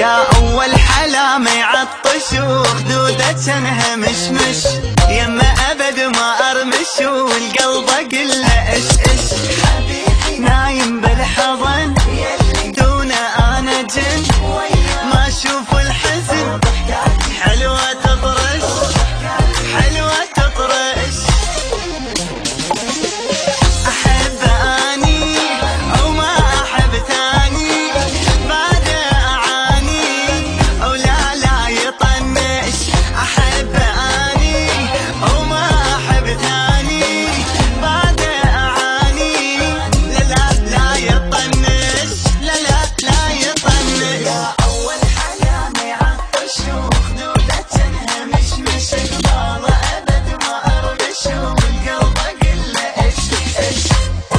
يا أول حلا يعطش وخدوده جنها مشمش، يما أبد ما أرمش والقلب أقول له إش إش. نايم بالحضن دون أنا جن، ما أشوف الحزن حلوة تطرش حلوة تطرش. أحب أني أو ما أحب ثاني، بعد أعاني أو لا يطنش. أحب أني أو ما أحب ثاني، بعد أعاني لا يطنش لا يطنش. يا أول حلا يعطش وخدوده جنها مشمش، والله أبد ما أرمش والقلب أقول له إش إش.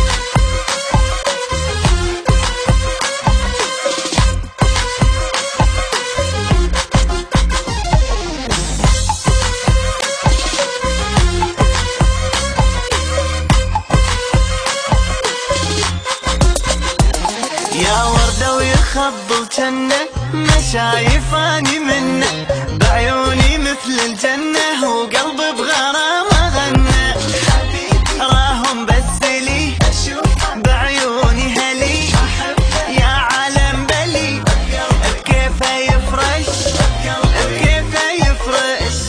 يا وردة ويخض وجنة، ما شايفاني منه بعيوني مثل الجنة، وقلبي بغرامة غنى. راهم بس لي بعيوني هلي، يا عالم بلي بكيفه يفرش بكيفه يفرش.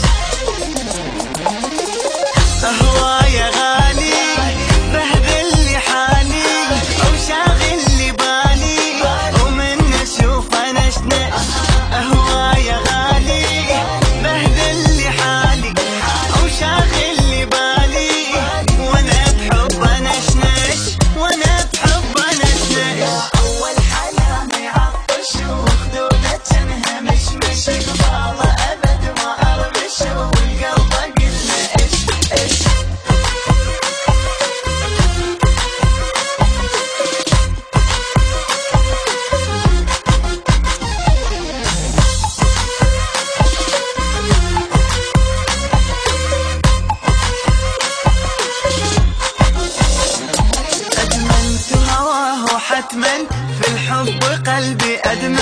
هوايا غالي بهذل لي حالي أو شاغل لي بالي، ومن أشوف أنا شنش. هوايا غالي بهذل لي حالي أو شاغل لي بالي، وأنا بحب أنا شنش وأنا بحب أنا شنش. يا أول حلا يعطش وخدوده جنها مشمش، والله أبد ما أرمش والقلب أقول له إش إش. أدمنت هواه حتما في الحب قلبي أدمن.